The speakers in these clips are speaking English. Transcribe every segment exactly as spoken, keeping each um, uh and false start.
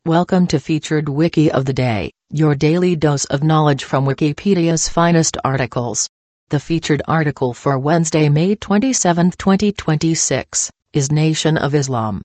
Welcome to Featured Wiki of the Day, your daily dose of knowledge from Wikipedia's finest articles. The featured article for Wednesday, May twenty-seventh, twenty twenty-six, is Nation of Islam.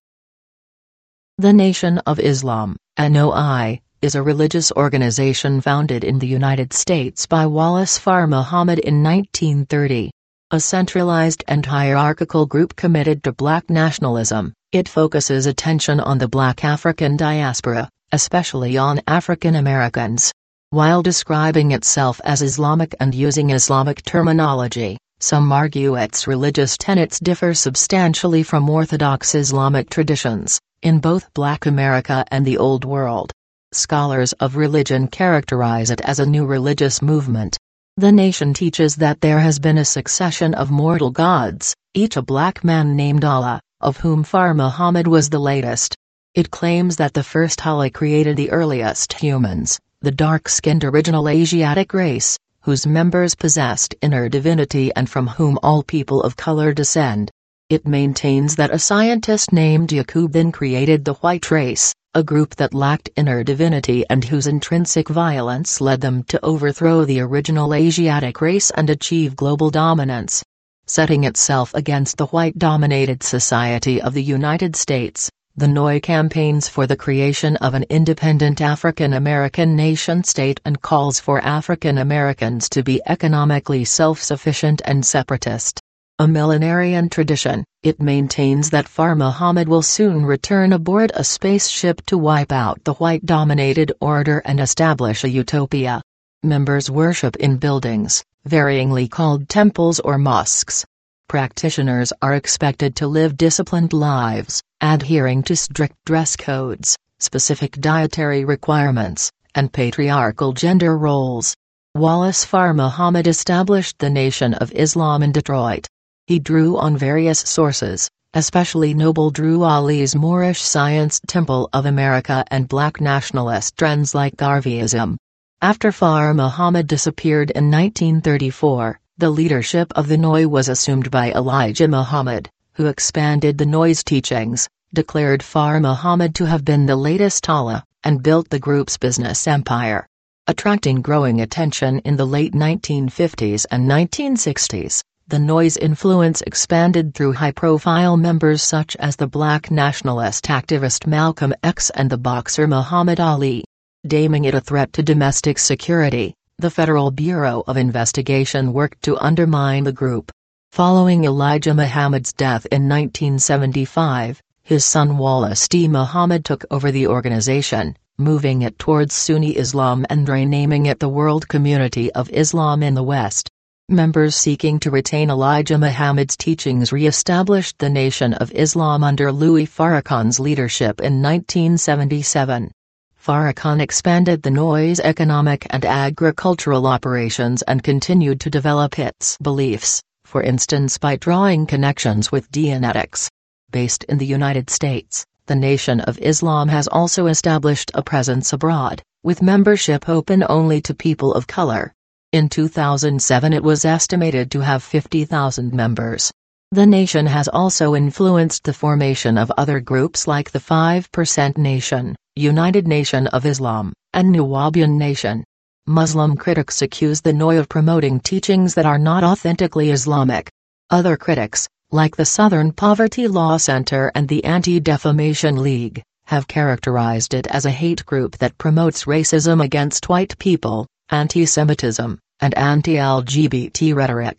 The Nation of Islam, N O I, is a religious organization founded in the United States by Wallace Farr Muhammad in nineteen thirty. A centralized and hierarchical group committed to black nationalism, it focuses attention on the black African diaspora, especially on African Americans. While describing itself as Islamic and using Islamic terminology, some argue its religious tenets differ substantially from Orthodox Islamic traditions, in both Black America and the Old World. Scholars of religion characterize it as a new religious movement. The Nation teaches that there has been a succession of mortal gods, each a black man named Allah, of whom Farr Muhammad was the latest. It claims that the first Allah created the earliest humans, the dark-skinned original Asiatic race, whose members possessed inner divinity and from whom all people of color descend. It maintains that a scientist named Yaqub then created the white race, a group that lacked inner divinity and whose intrinsic violence led them to overthrow the original Asiatic race and achieve global dominance. Setting itself against the white-dominated society of the United States, the N O I campaigns for the creation of an independent African American nation-state and calls for African Americans to be economically self-sufficient and separatist. A millenarian tradition, it maintains that Farr Muhammad will soon return aboard a spaceship to wipe out the white-dominated order and establish a utopia. Members worship in buildings, varyingly called temples or mosques. Practitioners are expected to live disciplined lives, adhering to strict dress codes, specific dietary requirements, and patriarchal gender roles. Wallace Farr Muhammad established the Nation of Islam in Detroit. He drew on various sources, especially Noble Drew Ali's Moorish Science Temple of America and black nationalist trends like Garveyism. After Farr Muhammad disappeared in nineteen thirty-four, the leadership of the N O I was assumed by Elijah Muhammad, who expanded the N O I's teachings, declared Farr Muhammad to have been the latest Allah, and built the group's business empire. Attracting growing attention in the late nineteen fifties and nineteen sixties, the N O I's influence expanded through high-profile members such as the black nationalist activist Malcolm X and the boxer Muhammad Ali. Deeming it a threat to domestic security, the Federal Bureau of Investigation worked to undermine the group. Following Elijah Muhammad's death in nineteen seventy-five, his son Wallace D. Muhammad took over the organization, moving it towards Sunni Islam and renaming it the World Community of Islam in the West. Members seeking to retain Elijah Muhammad's teachings re-established the Nation of Islam under Louis Farrakhan's leadership in nineteen seventy-seven. Farrakhan expanded the N O I's economic and agricultural operations and continued to develop its beliefs, for instance by drawing connections with Dianetics. Based in the United States, the Nation of Islam has also established a presence abroad, with membership open only to people of color. In two thousand seven it was estimated to have fifty thousand members. The Nation has also influenced the formation of other groups like the five percent Nation, United Nation of Islam, and Nuwaubian Nation. Muslim critics accuse the N O I of promoting teachings that are not authentically Islamic. Other critics, like the Southern Poverty Law Center and the Anti-Defamation League, have characterized it as a hate group that promotes racism against white people, anti-Semitism, and anti-L G B T rhetoric.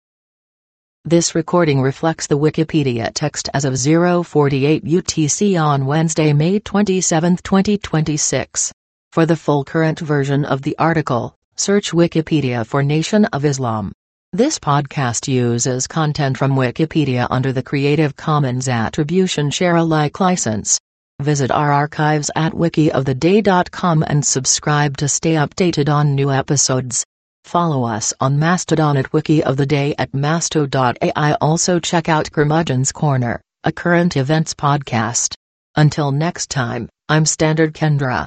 This recording reflects the Wikipedia text as of zero forty-eight U T C on Wednesday, May twenty-seventh, twenty twenty-six. For the full current version of the article, search Wikipedia for Nation of Islam. This podcast uses content from Wikipedia under the Creative Commons Attribution Share Alike license. Visit our archives at wiki of the day dot com and subscribe to stay updated on new episodes. Follow us on Mastodon at Wiki of the Day at masto dot A I. Also check out Curmudgeon's Corner, a current events podcast. Until next time, I'm Standard Kendra.